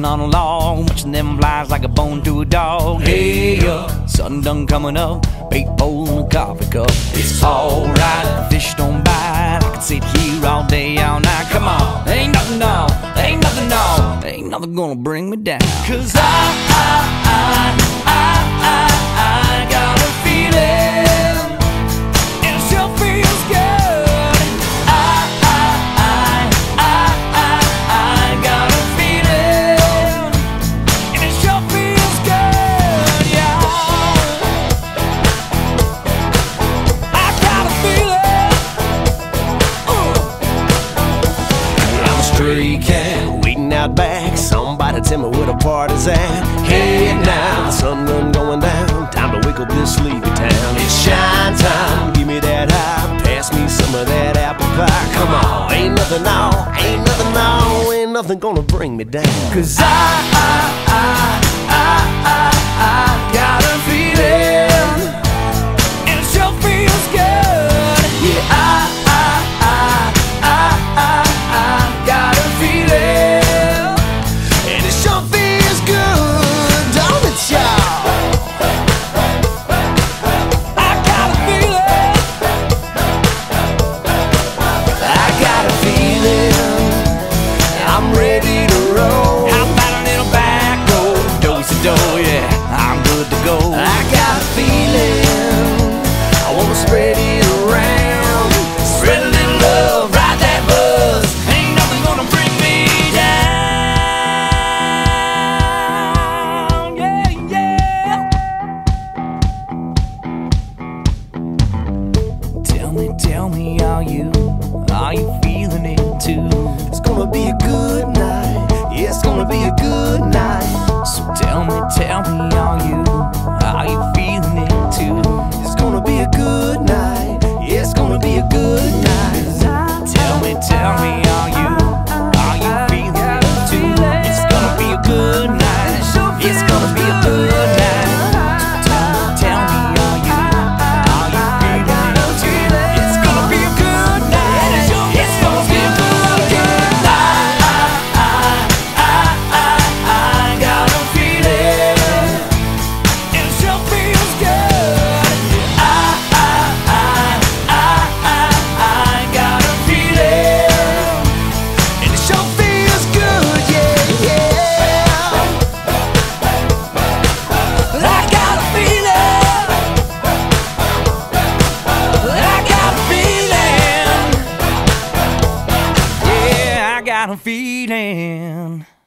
sitting on a log, watching them flies like a bone to a dog. Hey, sun done coming up, bait pole and a coffee cup. It's alright, fish don't bite. I can sit here all day, all night. Come on, ain't nothing, no, ain't nothing, no, ain't nothing gonna bring me down. 'Cause I got a feeling, and it sure feels good. I got a feeling, and it sure feels good, yeah. I got a feeling. I'm a stray cat waiting out back. Somebody tell me where the party's at. Hey now, the sun done going down. Time to wake up this sleepy town. It's shine time, give me that high. Pass me some of that apple pie. Come on, ain't nothing now, ain't nothing now, ain't nothing gonna bring me down. 'Cause I got a feeling, and it sure feels good. Yeah, I got a feeling, And it sure feels good, don't it, y'all? I got a feeling, I got a feeling. I'm ready to roll. How about a little back road, do-si-do, yeah, I'm good to go. I got a feeling, I wanna spread it around. Spread a little love, ride that buzz. Ain't nothing gonna bring me down. Yeah, yeah. Tell me, are you feeling it too? It's gonna be a good night, yeah, it's gonna be a good night. So tell me, are you feeling it too? It's gonna be a good night, yeah, it's gonna be a good night. Tell me, are you feeling it too? It's gonna be a good night. It's gonna be a good night. Tell me, are you feeling it too? It's gonna be a good night. It's gonna be a good night. I got a feeling, and it sure feels good. I got a feeling, And it sure feels good, yeah, yeah. I got a feeling. I got a feeling. Yeah, I got a feeling.